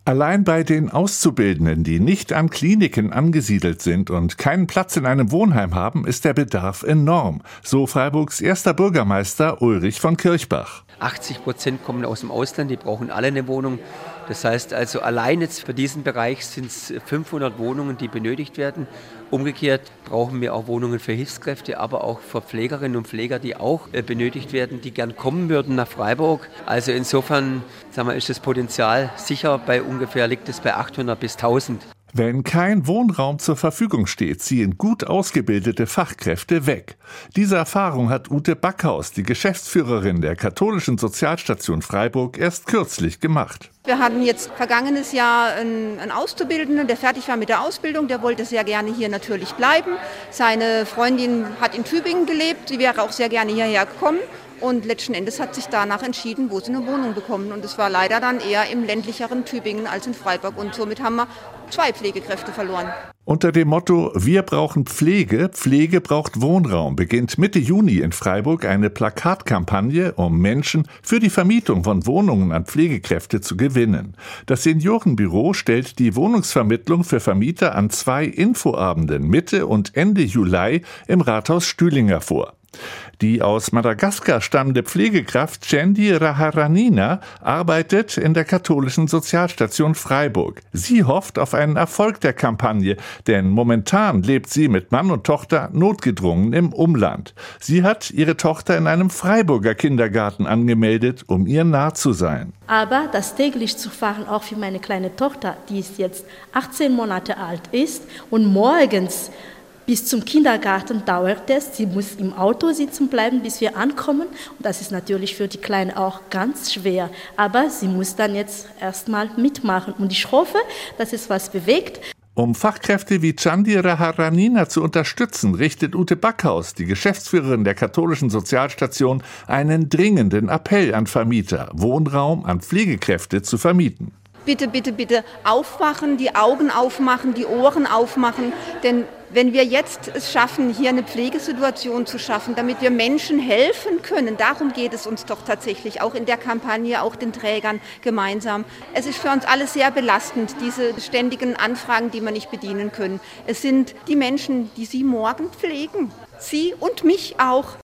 Allein bei den Auszubildenden, die nicht an Kliniken angesiedelt sind und keinen Platz in einem Wohnheim haben, ist der Bedarf enorm, so Freiburgs erster Bürgermeister Ulrich von Kirchbach. 80% kommen aus dem Ausland, die brauchen alle eine Wohnung. Das heißt also, allein jetzt für diesen Bereich sind es 500 Wohnungen, die benötigt werden. Umgekehrt brauchen wir auch Wohnungen für Hilfskräfte, aber auch für Pflegerinnen und Pfleger, die auch benötigt werden, die gern kommen würden nach Freiburg. Also insofern ist das Potenzial sicher liegt es bei 800 bis 1000. Wenn kein Wohnraum zur Verfügung steht, ziehen gut ausgebildete Fachkräfte weg. Diese Erfahrung hat Ute Backhaus, die Geschäftsführerin der katholischen Sozialstation Freiburg, erst kürzlich gemacht. Wir hatten jetzt vergangenes Jahr einen Auszubildenden, der fertig war mit der Ausbildung. Der wollte sehr gerne hier natürlich bleiben. Seine Freundin hat in Tübingen gelebt, sie wäre auch sehr gerne hierher gekommen. Und letzten Endes hat sich danach entschieden, wo sie eine Wohnung bekommen. Und es war leider dann eher im ländlicheren Tübingen als in Freiburg. Und somit haben wir 2 Pflegekräfte verloren. Unter dem Motto „Wir brauchen Pflege, Pflege braucht Wohnraum" beginnt Mitte Juni in Freiburg eine Plakatkampagne, um Menschen für die Vermietung von Wohnungen an Pflegekräfte zu gewinnen. Das Seniorenbüro stellt die Wohnungsvermittlung für Vermieter an 2 Infoabenden Mitte und Ende Juli im Rathaus Stühlinger vor. Die aus Madagaskar stammende Pflegekraft Cendi Raharanina arbeitet in der katholischen Sozialstation Freiburg. Sie hofft auf einen Erfolg der Kampagne, denn momentan lebt sie mit Mann und Tochter notgedrungen im Umland. Sie hat ihre Tochter in einem Freiburger Kindergarten angemeldet, um ihr nah zu sein. Aber das täglich zu fahren, auch für meine kleine Tochter, die jetzt 18 Monate alt ist und morgens bis zum Kindergarten dauert es. Sie muss im Auto sitzen bleiben, bis wir ankommen. Und das ist natürlich für die Kleine auch ganz schwer. Aber sie muss dann jetzt erstmal mitmachen. Und ich hoffe, dass es was bewegt. Um Fachkräfte wie Cendi Raharanina zu unterstützen, richtet Ute Backhaus, die Geschäftsführerin der katholischen Sozialstation, einen dringenden Appell an Vermieter, Wohnraum an Pflegekräfte zu vermieten. Bitte, bitte, bitte aufwachen, die Augen aufmachen, die Ohren aufmachen, denn wenn wir jetzt es schaffen, hier eine Pflegesituation zu schaffen, damit wir Menschen helfen können, darum geht es uns doch tatsächlich, auch in der Kampagne, auch den Trägern gemeinsam. Es ist für uns alle sehr belastend, diese ständigen Anfragen, die wir nicht bedienen können. Es sind die Menschen, die Sie morgen pflegen, Sie und mich auch.